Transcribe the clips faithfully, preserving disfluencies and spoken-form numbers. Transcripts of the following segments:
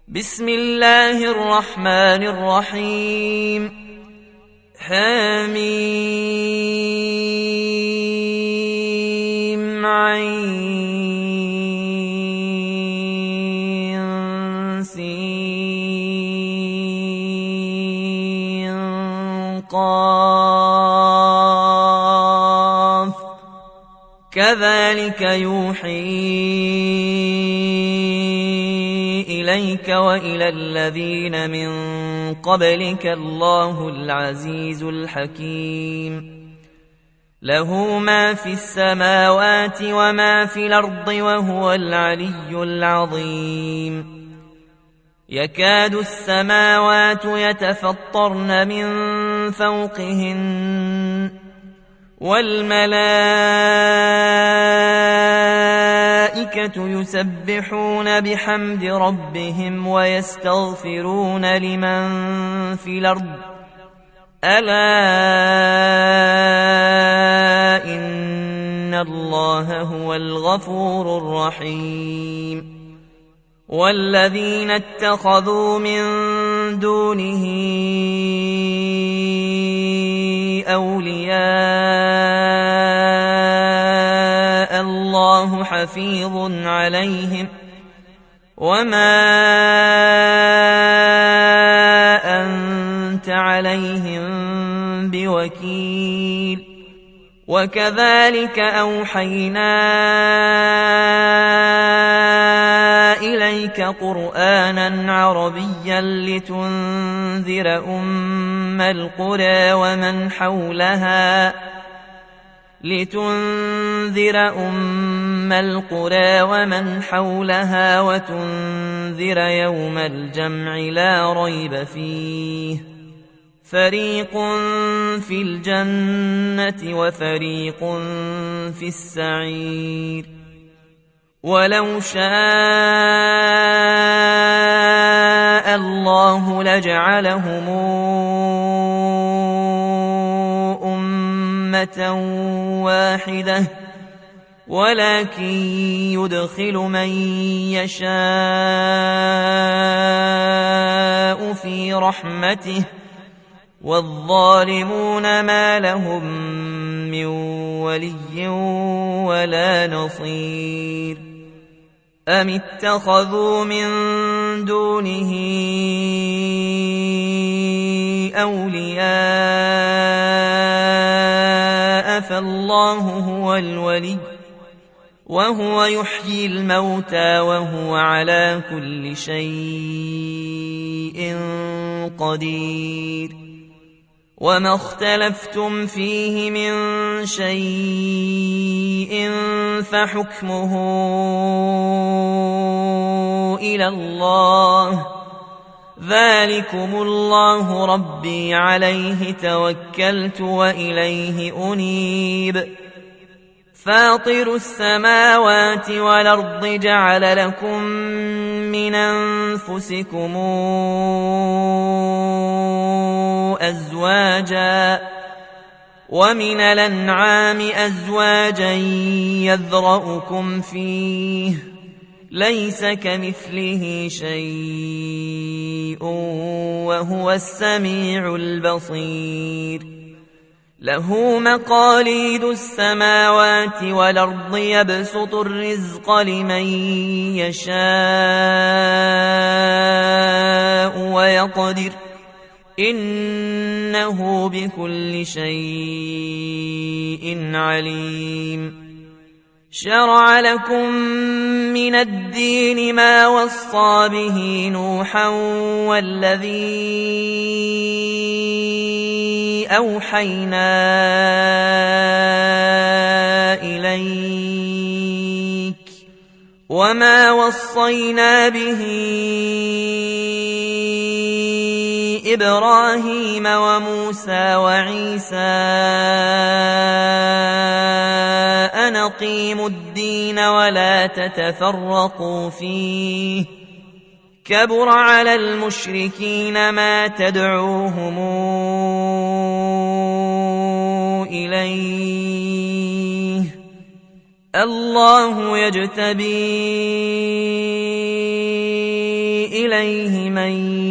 بسم الله الرحمن الرحيم حميم عين سين قاف كذلك يوحي إليك وإلى الذين من قبلك الله العزيز الحكيم له ما في السماوات وما في الأرض وهو العلي العظيم يكاد السماوات يتفطرن من فوقهن والملائكة يسبحون بحمد ربهم ويستغفرون لمن في الأرض ألا إن الله هو الغفور الرحيم والذين اتخذوا من دونه أولياء الله حفيظ عليهم وما أنت عليهم بوكيل وكذلك أوحينا إليك قرآنا عربيا لتنذر أم القرى ومن حولها لتنذر أم القرى ومن حولها وتنذر يوم الجمع لا ريب فيه فريق في الجنة وفريق في السعير ولو شاء الله لجعلهم أمة واحدة ولكن يدخل من يشاء في رحمته والظالمون ما لهم من ولي ولا نصير أم اتخذوا من دونه أولياء فالله هو الولي وهو يحيي الموتى وهو على كل شيء قدير وما اختلفتم فيه من شيء فحكمه إلى الله ذلكم الله ربي عليه توكلت وإليه أنيب فاطر السماوات والأرض جعل لكم من أنفسكم أزواجا ومن الأنعام أزواجا يذرأكم فيه ليس كمثله شيء وهو السميع البصير له مقاليد السماوات والأرض يبسط الرزق لمن يشاء ويقدر إنه بكل شيء عليم شرع لكم من الدين ما وصى به نوحا والذي أوحينا إليك وما وصينا به إبراهيم وموسى وعيسى أن أقيموا الدين ولا تتفرقوا فيه كبر على المشركين ما تدعوهم إليه الله يجتبي إليه من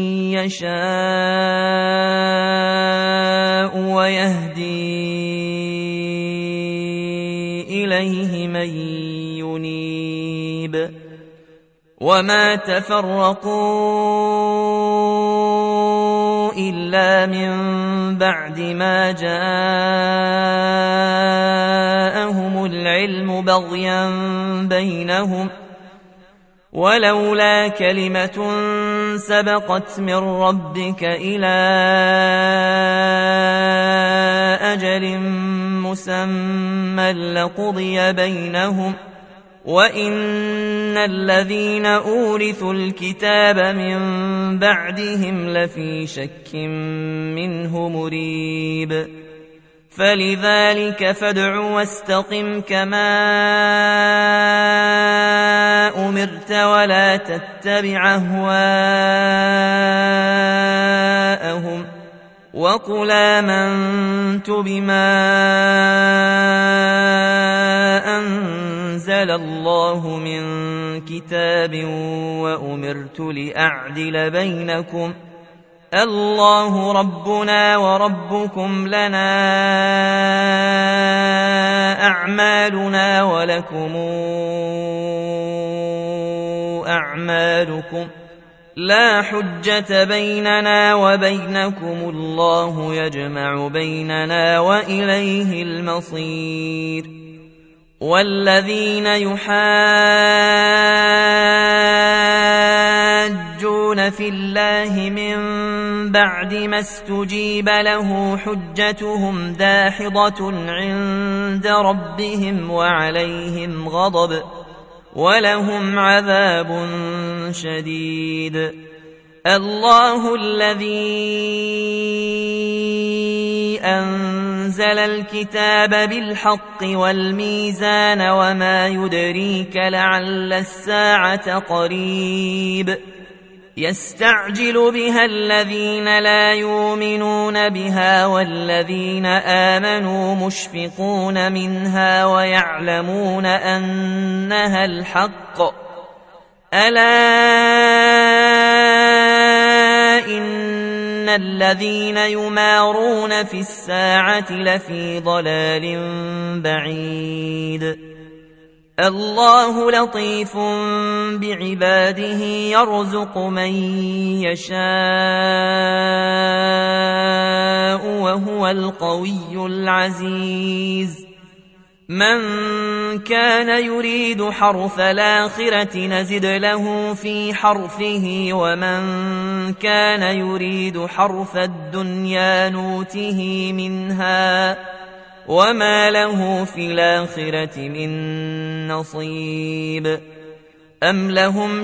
يشاء ويهدي إليه من ينيب وما تفرقوا إلا من بعد ما جاءهم العلم بغيا بينهم ولولا كلمة سبقت من ربك إلى أجل مسمى لقضي بينهم وإن الذين أورثوا الكتاب من بعدهم لفي شك منه مريب فلذلك فادع واستقم كما أمرت ولا تتبع أهواءهم وقل آمنت بما أنزل الله من كتاب وأمرت لأعدل بينكم الله ربنا وربكم لنا أعمالنا ولكم أعمالكم لا حجة بيننا وبينكم الله يجمع بيننا وإليه المصير والذين يحاجون في الله من بعد ما استجيب له حجتهم داحضة عند ربهم وعليهم غضب ولهم عذاب شديد الله الذي أنزل الكتاب بالحق والميزان وما يدريك لعل الساعة قريب يستعجل بها الذين لا يؤمنون بها والذين آمنوا مشفقون منها ويعلمون أنها الحق ألا إن الذين يمارون في الساعة لفي ضلال بعيد الله لطيف بعباده يرزق من يشاء وهو القوي العزيز من كان يريد حرث الآخرة نزد له في حرثه ومن كان يريد حرث الدنيا نوته منها وما له في الآخرة من نصيب أم لهم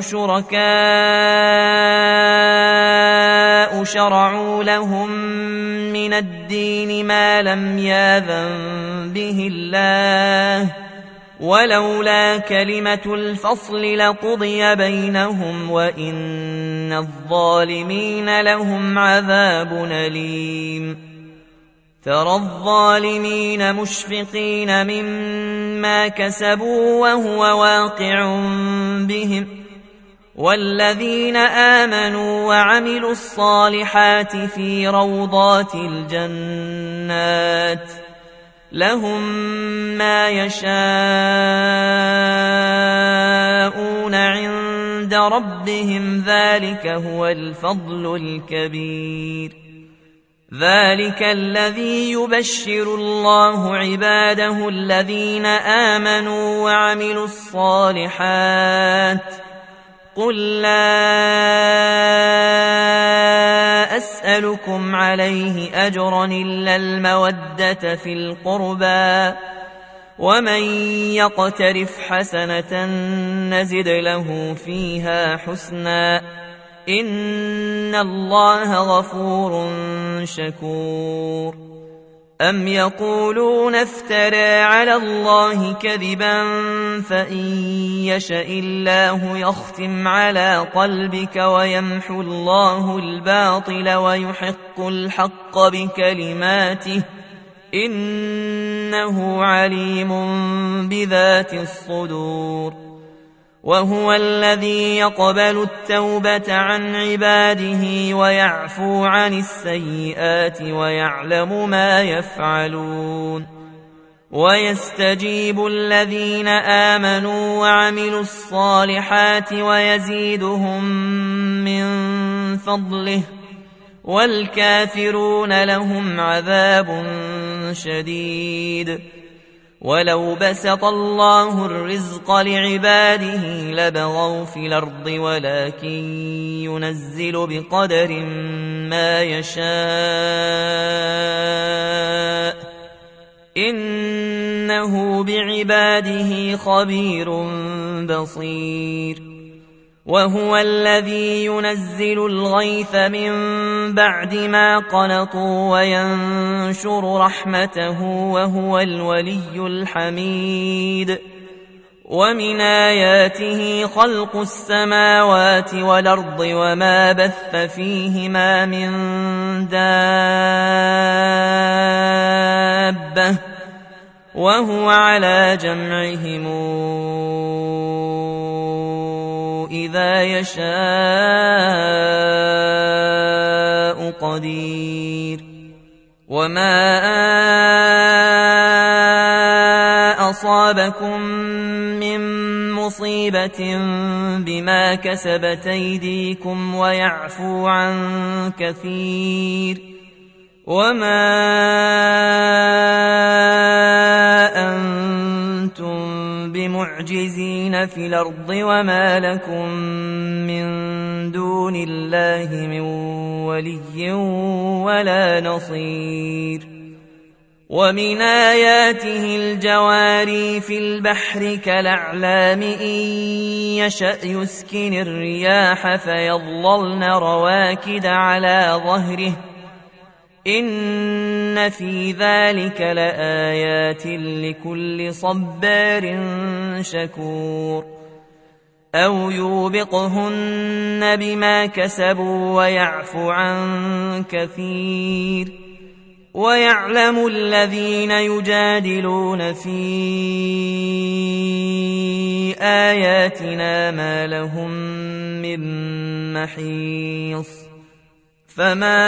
شركاء شرعوا لهم من الدين ما لم يأذن به الله ولولا كلمة الفصل لقضي بينهم وإن الظالمين لهم عذاب أليم ترى الظالمين مشفقين مما كسبوا وهو واقع بهم والذين آمنوا وعملوا الصالحات في روضات الجنات لهم ما يشاءون عند ربهم ذلك هو الفضل الكبير ذلك الذي يبشر الله عباده الذين آمنوا وعملوا الصالحات قل لا أسألكم عليه أجرا إلا المودة في القربى ومن يقترف حسنة نزد له فيها حسنا إن الله غفور شكور أم يقولون افترى على الله كذبا فإن يشأ الله يختم على قلبك ويمحو الله الباطل ويحق الحق بكلماته إنه عليم بذات الصدور وهو الذي يقبل التوبة عن عباده ويعفو عن السيئات ويعلم ما يفعلون ويستجيب الذين آمنوا وعملوا الصالحات ويزيدهم من فضله والكافرون لهم عذاب شديد ولو بسط الله الرزق لعباده لبغوا في الأرض ولكن ينزل بقدر ما يشاء إنه بعباده خبير بصير وهو الذي ينزل الغيث من بعد ما قنطوا وينشر رحمته وهو الولي الحميد ومن آياته خلق السماوات والأرض وما بث فيهما من دابة وهو على جمعهم إذا يشاء قدير وما أصابكم من مصيبة بما كسبت أيديكم ويعفو عن كثير وما أنتم بمعجزين في الأرض وما لكم من دون الله من ولي ولا نصير ومن آياته الجواري في البحر كالأعلام إن يشأ يسكن الرياح فيظللن رواكد على ظهره إن في ذلك لآيات لكل صبار شكور أو يوبقهن بما كسبوا ويعفو عن كثير ويعلم الذين يجادلون في آياتنا ما لهم من محيص فما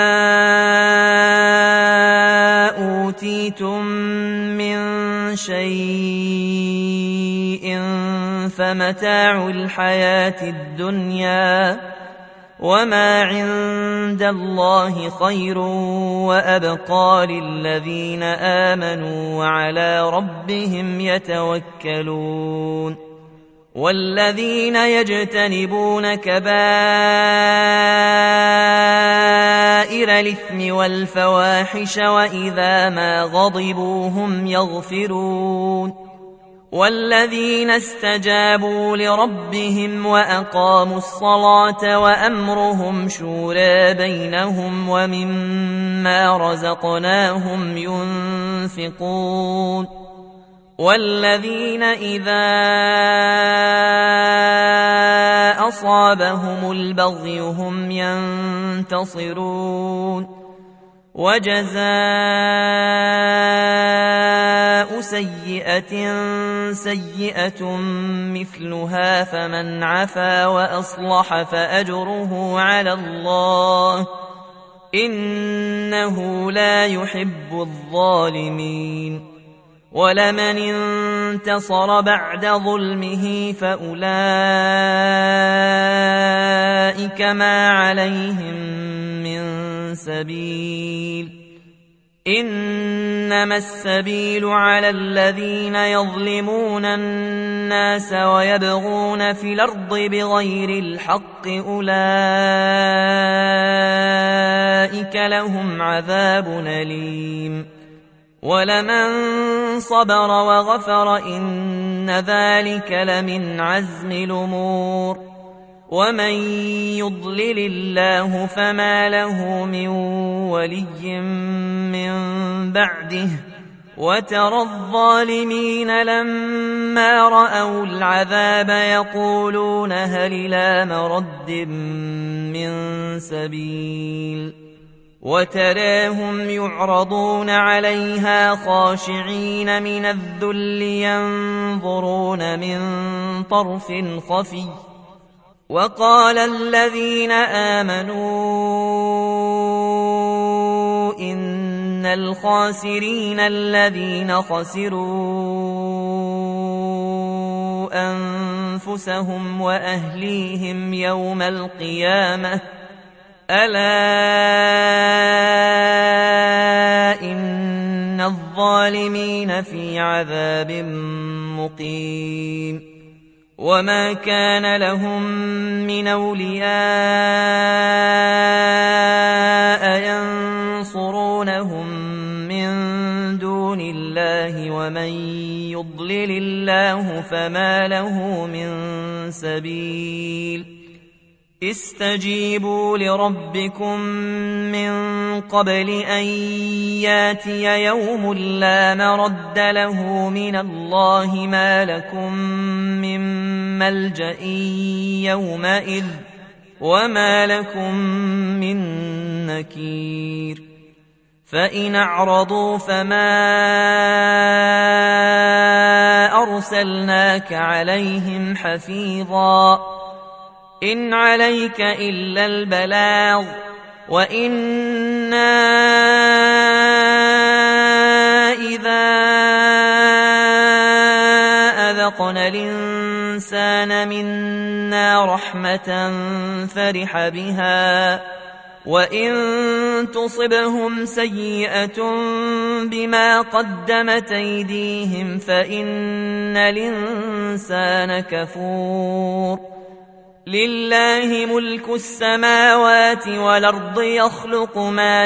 أوتيتم من شيء فمتاع الحياة الدنيا وما عند الله خير وأبقى للذين آمنوا وعلى ربهم يتوكلون والذين يجتنبون كبائر الإثم والفواحش وإذا ما غضبوا هم يغفرون والذين استجابوا لربهم وأقاموا الصلاة وأمرهم شورى بينهم ومما رزقناهم ينفقون والذين إذا أصابهم البغي هم ينتصرون وجزاء سيئة سيئة مثلها فمن عفا وأصلح فأجره على الله إنه لا يحب الظالمين ولمن انتصر بعد ظلمه فأولئك ما عليهم من سبيل إنما السبيل على الذين يظلمون الناس ويبغون في الأرض بغير الحق أولئك لهم عذاب أليم ولمن صبر وغفر إن ذلك لمن عزم الأمور ومن يضلل الله فما له من ولي من بعده وترى الظالمين لما رأوا العذاب يقولون هل إلى مرد من سبيل وتراهم يعرضون عليها خاشعين من الذل ينظرون من طرف خفي وقال الذين آمنوا إن الخاسرين الذين خسروا أنفسهم وأهليهم يوم القيامة ألا إن الظالمين في عذاب مقيم وما كان لهم من أولياء ينصرونهم من دون الله ومن يضلل الله فما له من سبيل استجيبوا لربكم من قبل أن ياتي يوم لا مرد له من الله ما لكم من ملجأ يومئذ وما لكم من نكير فإن أعرضوا فما أرسلناك عليهم حفيظا إن عليك إلا البلاغ وإنا إذا أذقنا الإنسان منا رحمة فرح بها وإن تصبهم سيئة بما قدمت أيديهم فإن الإنسان كفور لله ملك السماوات والأرض يخلق ما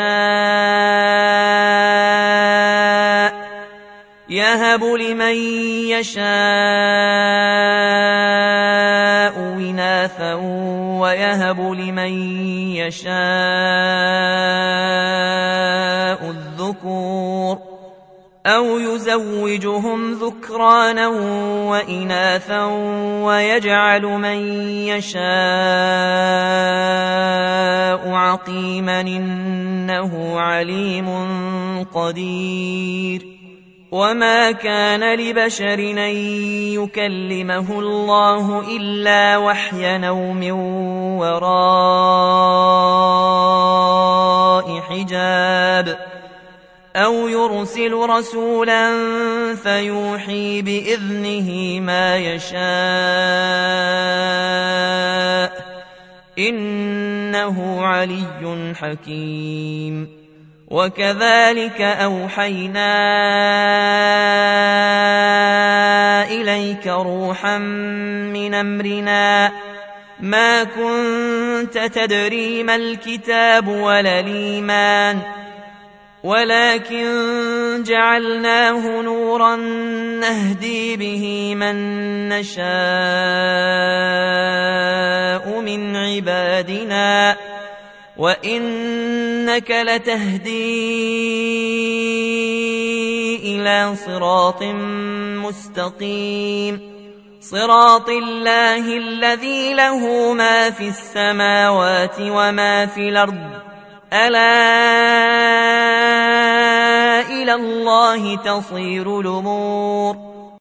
يشاء يهب لمن يشاء إناثا ويهب لمن يشاء الذكور أو يزوجهم ذكرانا وإناثا ويجعل من يشاء عقيما إنه عليم قدير وما كان لبشر أن يكلمه الله إلا وحيا أو من وراء حجاب أو يرسل رسولا فيوحي بإذنه ما يشاء إنه علي حكيم وكذلك أوحينا إليك روحا من أمرنا ما كنت تدري ما الكتاب ولا الإيمان ولكن جعلناه نورا نهدي به من نشاء من عبادنا وإنك لتهدي إلى صراط مستقيم صراط الله الذي له ما في السماوات وما في الأرض ألا إلى الله تصير الأمور